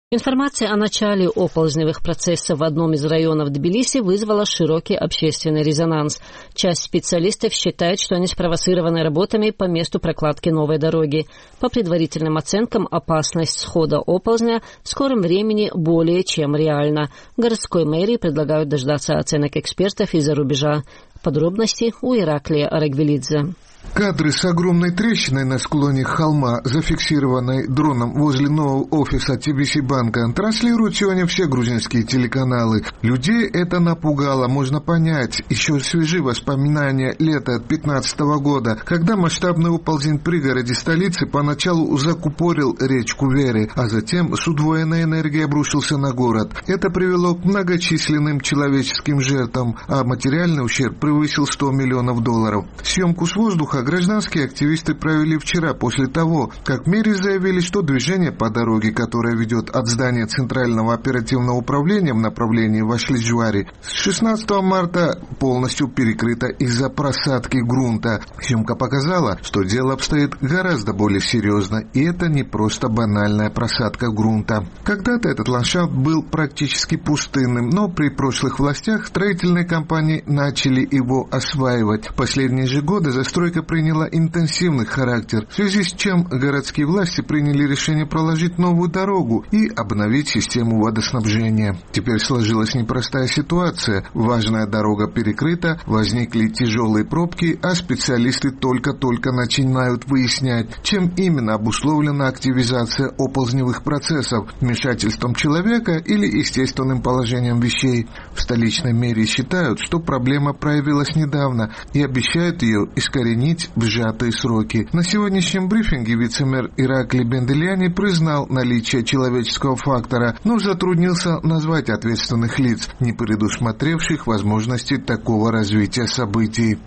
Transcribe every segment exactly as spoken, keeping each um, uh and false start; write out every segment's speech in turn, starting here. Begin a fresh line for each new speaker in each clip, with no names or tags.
Информация о начале оползневых процессов в одном из районов Тбилиси вызвала широкий общественный резонанс. Часть специалистов считает, что они спровоцированы работами по месту прокладки новой дороги. По предварительным оценкам, опасность схода оползня в скором времени более чем реальна. В городской мэрии предлагают дождаться оценок экспертов из-за рубежа. Подробности у Ираклия Арагвелидзе.
Кадры с огромной трещиной на склоне холма, зафиксированной дроном возле нового офиса Ти Би Си банка, транслируют сегодня все грузинские телеканалы. Людей это напугало, можно понять. Еще свежи воспоминания лета две тысячи пятнадцатого года, когда масштабный оползень в пригороде столицы поначалу закупорил речку Вери, а затем с удвоенной энергией обрушился на город. Это привело к многочисленным человеческим жертвам, а материальный ущерб превысил сто миллионов долларов. Съемку с воздуха гражданские активисты провели вчера после того, как в мэре заявили, что движение по дороге, которое ведет от здания Центрального оперативного управления в направлении Вашли-Джвари, с шестнадцатого марта полностью перекрыто из-за просадки грунта. Съемка показала, что дело обстоит гораздо более серьезно, и это не просто банальная просадка грунта. Когда-то этот ландшафт был практически пустынным, но при прошлых властях строительные компании начали его осваивать. В последние же годы застройка приняла интенсивный характер, в связи с чем городские власти приняли решение проложить новую дорогу и обновить систему водоснабжения. Теперь сложилась непростая ситуация. Важная дорога перекрыта, возникли тяжелые пробки, а специалисты только-только начинают выяснять, чем именно обусловлена активизация оползневых процессов, вмешательством человека или естественным положением вещей. В столичной мэрии считают, что проблема проявилась недавно и обещают ее искоренить в сжатые сроки. На сегодняшнем брифинге вице-мэр Иракли Бенделяни признал наличие человеческого фактора, но затруднился назвать ответственных лиц, не предусмотревших возможности такого развития событий.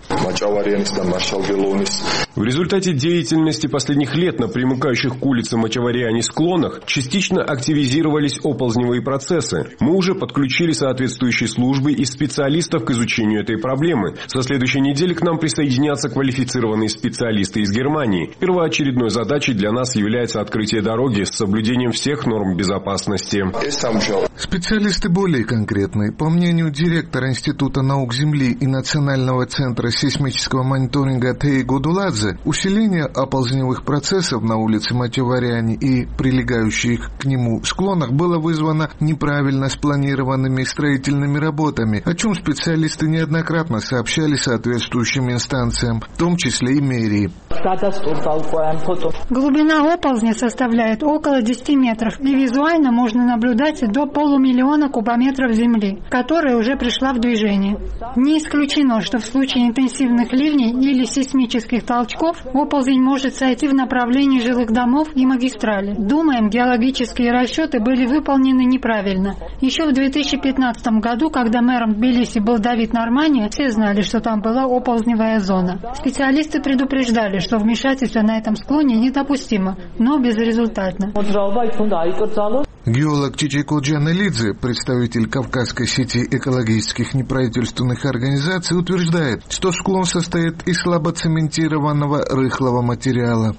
В результате деятельности последних лет на примыкающих к улице Мачавариани склонах частично активизировались оползневые процессы. Мы уже подключили соответствующие службы и специалистов к изучению этой проблемы. Со следующей недели к нам присоединятся квалифицированные специалисты из Германии. Первоочередной задачей для нас является открытие дороги с соблюдением всех норм безопасности.
Специалисты более конкретные. По мнению директора Института наук Земли и Национального центра сейсмического мониторинга Теи Годуладзе, усиление оползневых процессов на улице Мачавариани и прилегающих к нему склонах было вызвано неправильно спланированными строительными работами, о чем специалисты неоднократно сообщали соответствующим инстанциям, в том числе и мэрии.
Глубина оползня составляет около десяти метров, и визуально можно наблюдать до полумиллиона кубометров земли, которая уже пришла в движение. Не исключено, что в случае интенсивных ливней или сейсмических толчков оползень может сойти в направлении жилых домов и магистрали. Думаем, геологические расчеты были выполнены неправильно. Еще в две тысячи пятнадцатом году, когда мэром Тбилиси был Давид Нормани, все знали, что там была оползневая зона. Специалисты предупреждали, что вмешательство на этом склоне недопустимо, но безрезультатно.
Геолог Чичико Джанелидзе, представитель Кавказской сети экологических неправительственных организаций, утверждает, что склон состоит из слабоцементированного рыхлого материала.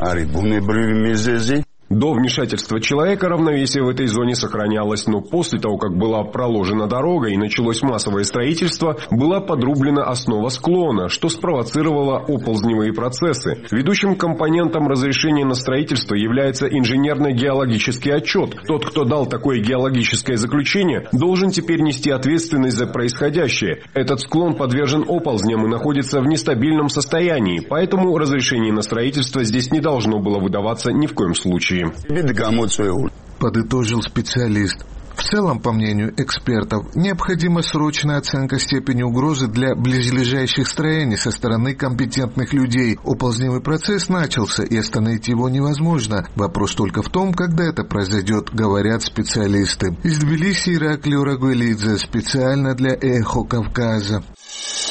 До вмешательства человека равновесие в этой зоне сохранялось, но после того, как была проложена дорога и началось массовое строительство, была подрублена основа склона, что спровоцировало оползневые процессы. Ведущим компонентом разрешения на строительство является инженерно-геологический отчет. Тот, кто дал такое геологическое заключение, должен теперь нести ответственность за происходящее. Этот склон подвержен оползням и находится в нестабильном состоянии, поэтому разрешение на строительство здесь не должно было выдаваться ни в коем случае.
Подытожил специалист. В целом, по мнению экспертов, необходима срочная оценка степени угрозы для близлежащих строений со стороны компетентных людей. Оползневый процесс начался, и остановить его невозможно. Вопрос только в том, когда это произойдет, говорят специалисты. Из Тбилиси Ираклий Арагвелидзе, специально для Эхо Кавказа.